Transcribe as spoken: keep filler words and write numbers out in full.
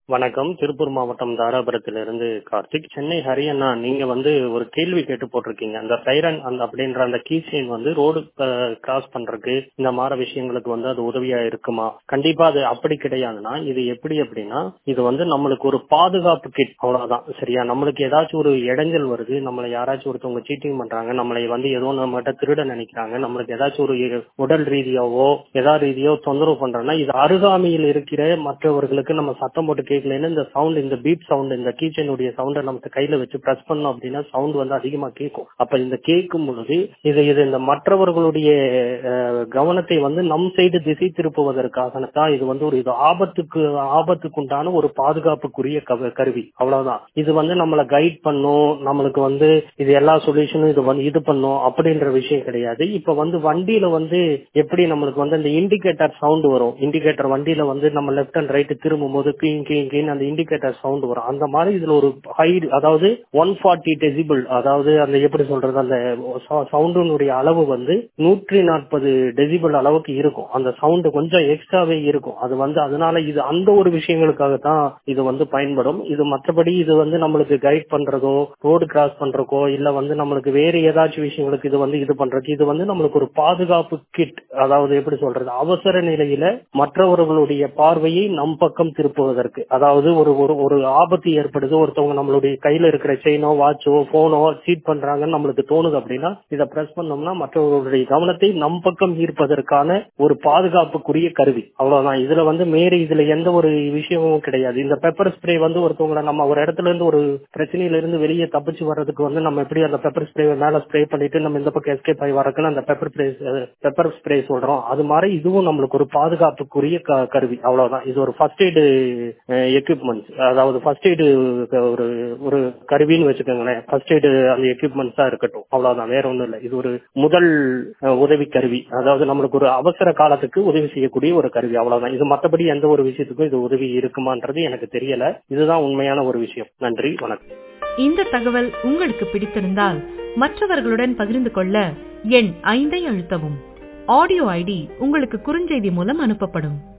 வணக்கம். திருப்பூர் மாவட்டம் தாராபுரத்திலிருந்து கார்த்திக். சென்னை ஹரியண்ணா, நீங்க வந்து ஒரு கேள்வி கேட்டு போட்டிருக்கீங்க. அந்த சைரன் அந்த அப்படின்ற அந்த கீ செயின் வந்து ரோடு கிராஸ் பண்றதுக்கு இந்த மாதிரி விஷயங்களுக்கு வந்து அது உதவியா இருக்குமா? கண்டிப்பா அது அப்படி கிடையாதுன்னா, இது எப்படி அப்படின்னா, இது வந்து நம்மளுக்கு ஒரு பாதுகாப்பு கிட், அவ்வளவுதான். சரியா? நம்மளுக்கு ஏதாச்சும் ஒரு இடைஞ்சல் வருது, நம்மளை யாராச்சும் ஒருத்தவங்க சீட்டிங் பண்றாங்க, நம்மளை வந்து ஏதோ நம்மகிட்ட திருட நினைக்கிறாங்க, நம்மளுக்கு ஏதாச்சும் ஒரு உடல் ரீதியாவோ ஏதாவது ரீதியோ தொந்தரவு பண்றோம்னா, இது அருகாமையில் இருக்கிற மற்றவர்களுக்கு நம்ம சத்தம் போட்டு கேட்கலன்னு இந்த சவுண்ட், இந்த பீப் சவுண்ட், இந்த கீச்சனுடைய சவுண்டை நமக்கு கையில வச்சு பிரஸ் பண்ணோம் அப்படின்னா சவுண்ட் வந்து அதிகமா கேட்கும். அப்ப இந்த கேட்கும் பொழுது இது இது இந்த மற்றவர்களுடைய கவனத்தை வந்து நம் சைடு திசை திருப்புவதற்காக தான் இது வந்து ஒரு இது ஆபத்துக்கு ஆபத்துக்குண்டான ஒரு பாதுகாப்புக்குரிய கருவி, அவ்வளவுதான். இது வந்து நம்மளை கைட் பண்ணும், நம்மளுக்கு வந்து இது எல்லா சொல்யூஷனும் இது வந்து இது பண்ணும் அப்படின்ற விஷயம் கிடையாது. இப்ப வந்து வண்டியில வந்து எப்படி நம்மளுக்கு வந்து அந்த இண்டிகேட்டர் சவுண்ட் வரும், இண்டிகேட்டர் வண்டியில வந்து நம்ம லெப்ட் அண்ட் ரைட் திரும்பும் போது கிங் கிங் கிங் அந்த இண்டிகேட்டர் சவுண்ட் வரும். அந்த மாதிரி இதுல ஒரு ஹை, அதாவது ஒன் ஃபார்ட்டி டெசிபிள், அதாவது அந்த எப்படி சொல்றது, அந்த சவுண்டுடைய அளவு வந்து நூற்றி நாற்பது டெசிபிள் அளவுக்கு இருக்கும். அந்த சவுண்ட் கொஞ்சம் எக்ஸ்ட்ராவே இருக்கும். அது வந்து அதனால இது அந்த ஒரு விஷயங்களுக்காக தான் இது வந்து பயன்படும். இது மற்றபடி இது வந்து நம்மளுக்கு கைட் பண்றதோ, ரோடு கிராஸ் பண்றக்கோ, இல்ல வந்து நம்மளுக்கு வேற ஏதாச்சும் விஷயங்களுக்கு இது வந்து இது பண்றது, இது வந்து நம்மளுக்கு ஒரு பாதுகாப்பு கிட். அதாவது எப்படி சொல்றது, அவசர நிலையில மற்றவர்களுடைய பார்வையை நம் பக்கம் திருப்புவதற்கு, அதாவது ஒரு ஒரு ஆபத்து ஏற்படுது, ஒருத்தவங்க நம்மளுடைய கையில இருக்கிற செயினோ வாட்சோ போனோ சீட் பண்றாங்கன்னு நம்மளுக்கு தோணுது அப்படின்னா இதை பிரஸ் பண்ணோம்னா மற்றவர்களுடைய கவனத்தை நம் பக்கம் ஈர்ப்பதற்கான ஒரு பாதுகாப்புக்குரிய கருவி, அவ்வளவுதான். இதுல வந்து மேரி இதுல எந்த ஒரு விஷயமும் கிடையாது. இந்த பெப்பர் ஸ்ப்ரே வந்து ஒருத்தவங்களை நம்ம ஒரு இடத்துல இருந்து ஒரு பிரச்சனையில இருந்து வெளியே தப்பிச்சு வர்றதுக்கு வந்து நம்ம எப்படி அந்த பெப்பர் ஸ்ப்ரே மேல ஸ்ப்ரே பண்ணிட்டு நம்ம இந்த பக்கம் எஸ்கேப் ஆகி வரக்குன்னு அந்த பெப்பர் ஸ்ப்ரே பெப்பர் ஸ்ப்ரே சொல்றோம். அது மாதிரி இதுவும் நம்மளுக்கு ஒரு பாதுகாப்புக்குரிய கருவி, அவ்வளவுதான். இது ஒரு ஃபர்ஸ்ட் எய்டு எக்யூப்மெண்ட்ஸ், அதாவது ஃபர்ஸ்ட் எய்டு ஒரு ஒரு கருவின்னு வச்சுக்கோங்களேன். ஃபர்ஸ்ட் எய்டு அந்த எக்யூப்மெண்ட்ஸ் தான் இருக்கட்டும், அவ்வளவுதான். வேற ஒண்ணும் இல்லை. இது ஒரு முதல் உதவி கருவி, அதாவது நம்மளுக்கு ஒரு அவசர காலத்துக்கு உதவி செய்யக்கூடிய ஒரு கருவி, அவ்வளவுதான். இது மற்றபடி எந்த ஒரு விஷயத்துக்கும் இது உதவி இருக்குமான்றது எனக்கு தெரியல. இதுதான் உண்மையான ஒரு விஷயம். நன்றி, வணக்கம். இந்த தகவல் உங்களுக்கு பிடித்திருந்தால் மற்றவர்களுடன் பகிர்ந்து கொள்ள எண் ஐந்தை அழுத்தவும். ஆடியோ ஐடி உங்களுக்கு குறுஞ்செய்தி மூலம் அனுப்பப்படும்.